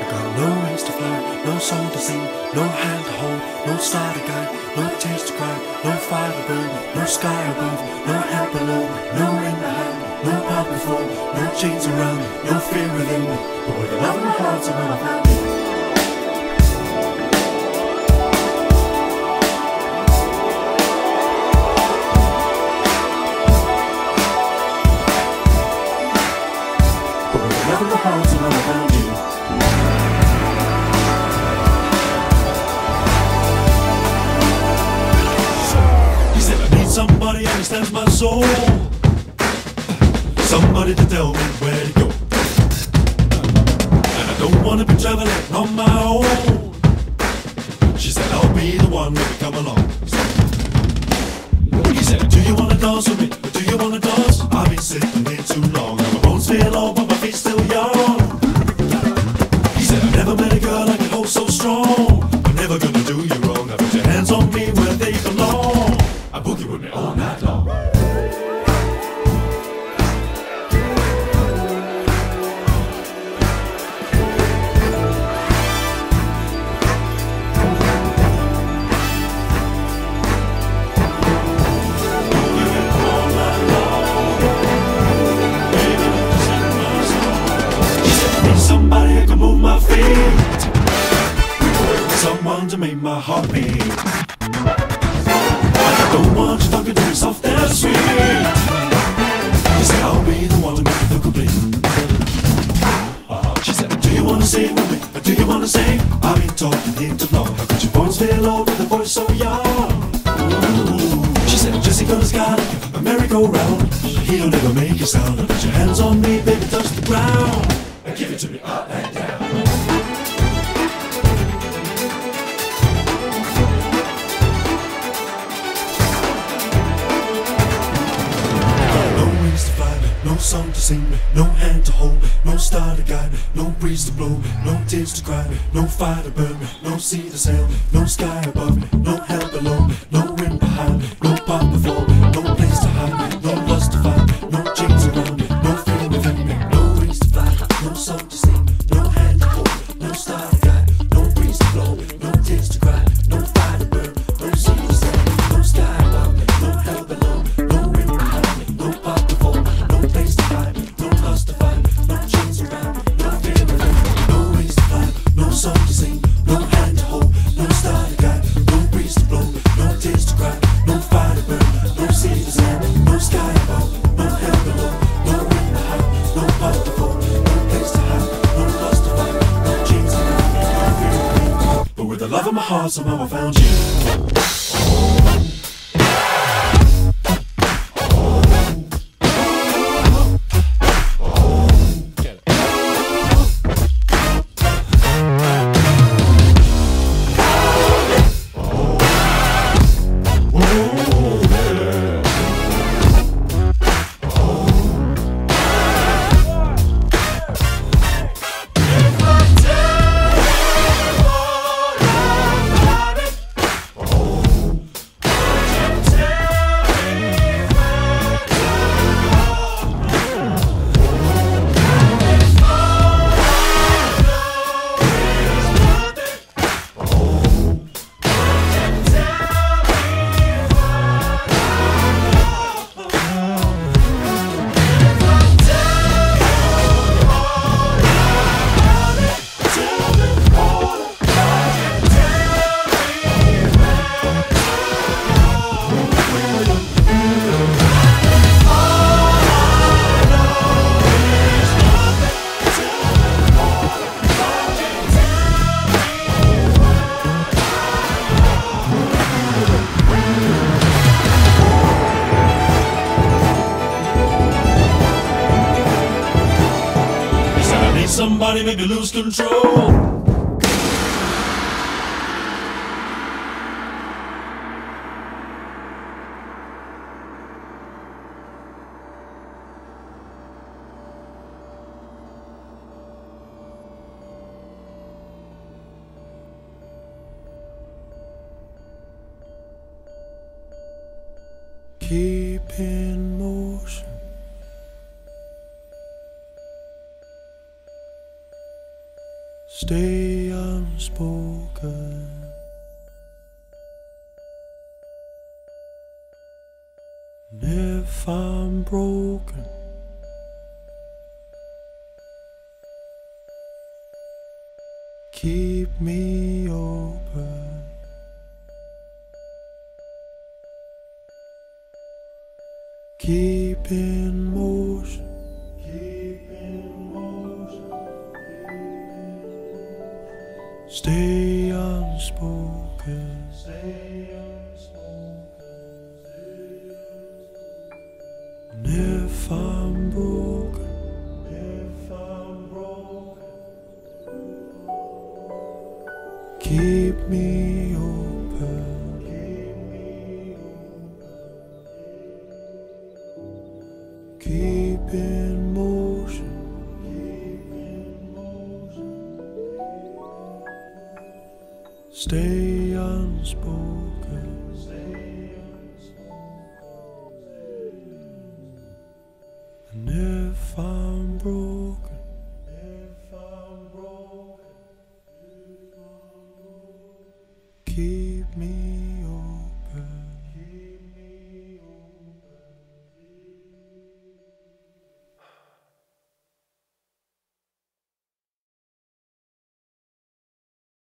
got no wings to fly, no song to sing, no hand to hold, no star to guide, no tears to cry, no fire to burn, no sky above, no help below, no wind behind, no path before, no chains around, no fear within. But with a love in my heart, so when I found you. Never the heart so when I found you. He said I need somebody who understands my soul, somebody to tell me where to go. And I don't wanna be traveling on my own. She said I'll be the one when you come along. He said, do you wanna dance with me? Or do you wanna dance? I've been sitting here too long, and my bones feel old but my feet still young. He said, I've never met a girl I can hold so strong. I'm never gonna do you wrong. Now put your hands on me where they belong. I boogie with me all night long. Somebody who can move my feet, someone to make my heart beat. I don't want you talking to me soft and sweet. She said I'll be the one to make you feel complete. She said, do you wanna sing with me, or do you wanna sing? I've been talking here too long. How could your voice feel old with a voice so young? Ooh. She said, Jessica's got a merry-go-round. He'll never make a sound. Put your hands on me, baby, touch the ground. Give it to me up and down. No wings to fly, no song to sing, no hand to hold, no star to guide, no breeze to blow, no tears to cry, no fire to burn, no sea to sail, no sky above, no hell below, no wind behind, no path before, no place to hide, no lust to find, no chains around, no fear within me. No wings to fly, no song to sing, no hand to hold, no star to guide, no breeze to blow, no tears to cry, no fire to burn, no sea to sail, no sky above, no hell below, no wind behind, no path before, no place to hide, no lust to find, no chains around, no fear within. No wings to fly, no song to sing, no hand to hold, no star to guide, no breeze to blow, no tears to cry, no fire to burn, no sea to sail, no sky above, no hell below, no wind behind, no path before, no place to hide, no lust to find, no chains around, no fear within. But with the love of my heart, somehow I found you. Somebody make me lose control. Keep in motion, stay unspoken. And if I'm broken, keep me open. Keep in motion. Keep in motion. Stay unspoken. Stay unspoken. And if I'm broken, keep me open. Keep in motion. Stay unspoken.